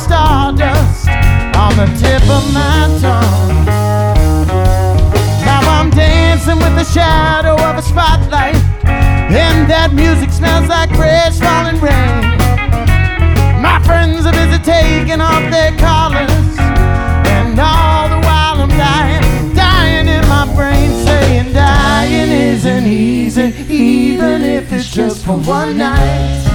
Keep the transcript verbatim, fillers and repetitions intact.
stardust on the tip of my tongue. Now I'm dancing with the shadow of a spotlight, and that music smells like fresh falling rain. My friends are busy taking off their collars, and all the while I'm dying, dying in my brain, saying dying isn't easy, even if it's just for one night.